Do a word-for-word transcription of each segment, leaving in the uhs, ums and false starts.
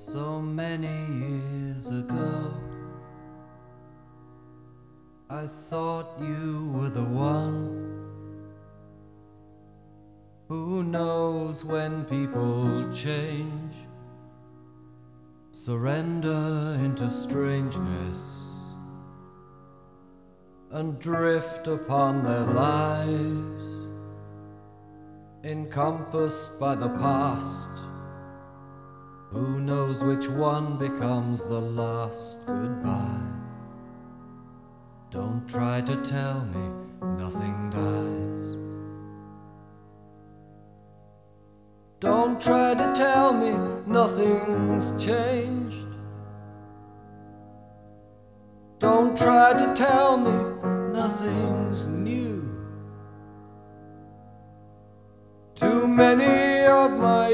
So many years ago, I thought you were the one. Who knows when people change, surrender into strangeness, and drift upon their lives, encompassed by the past. Who knows which one becomes the last goodbye? Don't try to tell me nothing dies. Don't try to tell me nothing's changed. Don't try to tell me nothing's new. Too many of my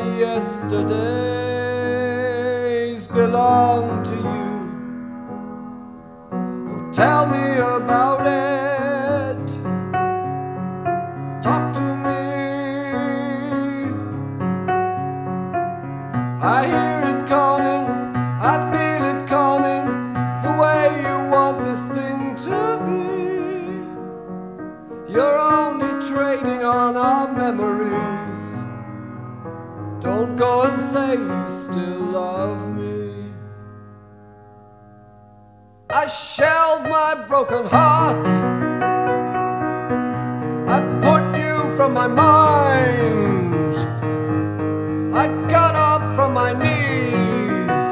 yesterdays belong to you. Oh, tell me about it. Talk to me. I hear it coming, I feel it coming, the way you want this thing to be. You're only trading on our memories. Don't go and say you still love me. I shelved my broken heart. I put you from my mind. I got up from my knees.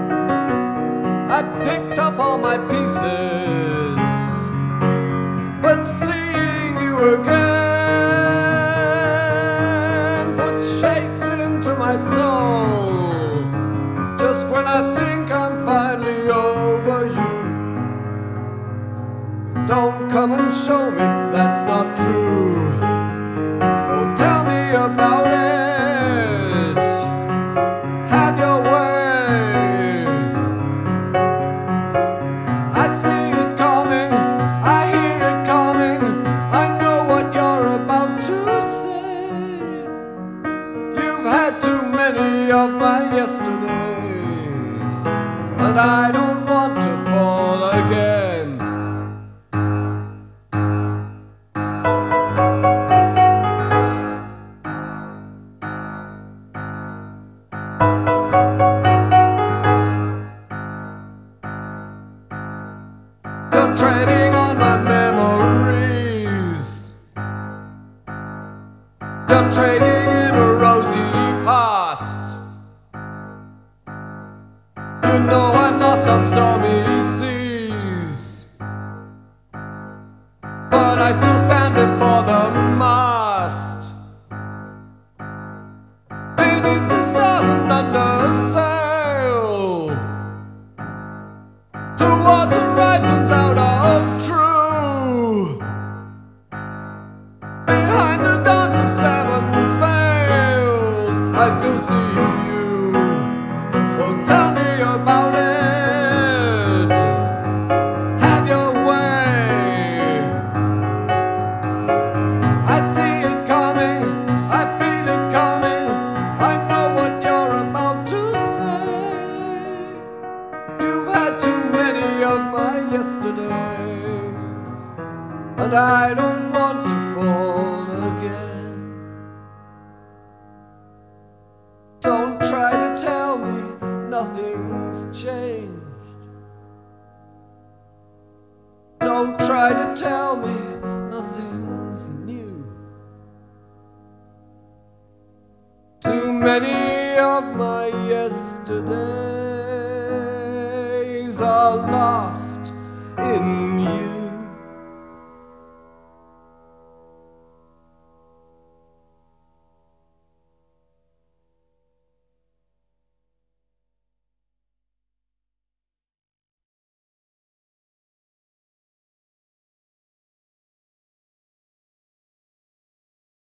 I picked up all my pieces. But seeing you again put shakes into my soul. Just when I think I'm finally over you, don't come and show me that's not true. Oh, tell me about it. Have your way. I see it coming, I hear it coming, I know what you're about to say. You've had too many of my yesterdays, and I don't want to fall again. You're treading on my memories. You're trading in a rosy past. You know I'm lost on stormy seas, but I still stand before the mast. Beneath the stars and under sail, towards horizons out of true. Behind the dance of seven veils, I still see you. Oh, tell me about it. Have your way. I see it coming, I feel it coming, I know what you're about to say. You've had too many of my yesterdays, and I don't want to fall again. Don't try to tell me nothing's changed. Don't try to tell me nothing's new. Too many of my yesterdays are lost in you.